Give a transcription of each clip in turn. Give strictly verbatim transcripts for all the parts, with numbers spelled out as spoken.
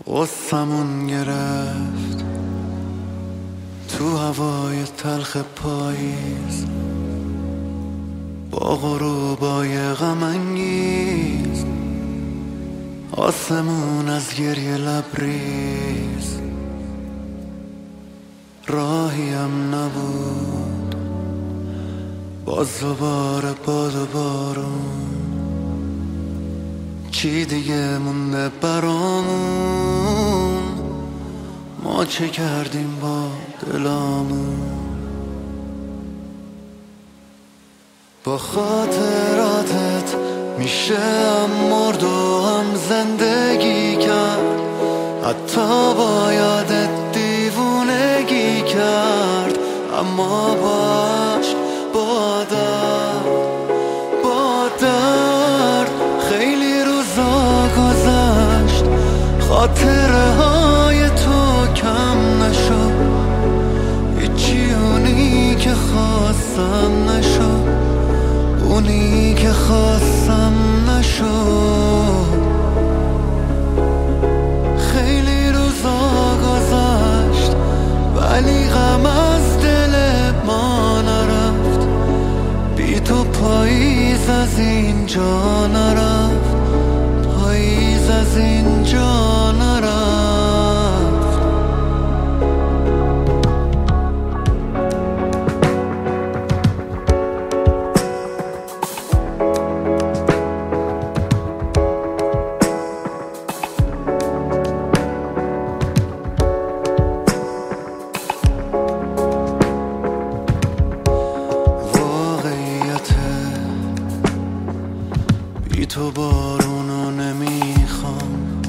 قصمون گرفت تو هوای تلخ پاییز، با غروبای غم انگیز، آسمون از گریه لبریز. راهیم نبود باز دوباره باد و بارون، چی دیگه مونده برامون؟ ما چه کردیم با دلامون؟ با خاطراتت میشه هم مرد و هم زندگی کرد، حتی با یادت دیوونگی کرد. اما باش با درد با درد خیلی روزا گذشت، خاطره های تو کم نشد، هیچی اونی که خواستم نشد، اونی که خواستم نشد. خیلی روزا گذشت ولی غم از دل ما نرفت، بی تو پاییز از اینجا نرفت، پاییز از اینجا نرفت. بی تو بارونو نمیخوام،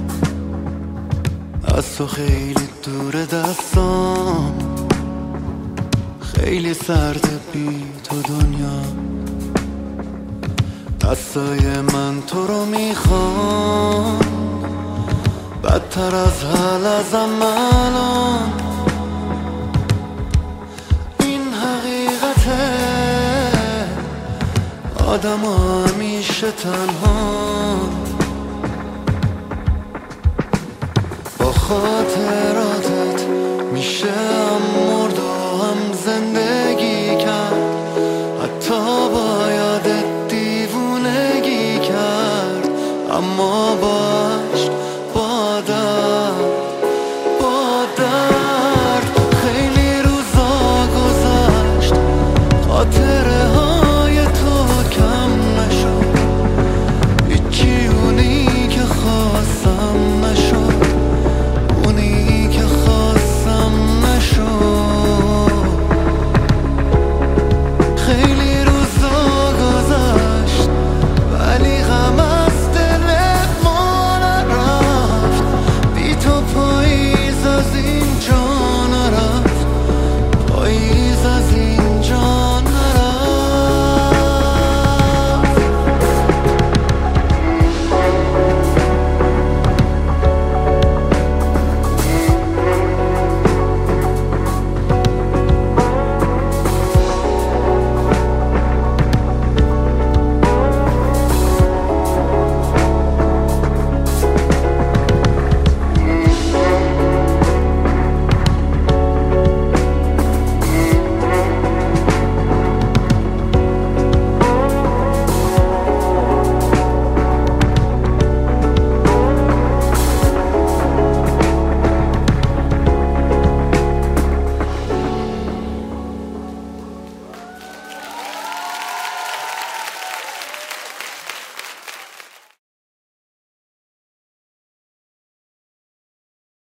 از تو خیلی دور دستام، خیلی سرد بی تو دنیا. دستای من تو رو میخوام، بدتر از حال ازم الان. این حقیقته، آدم همیشه تنها، با خاطراتت میشه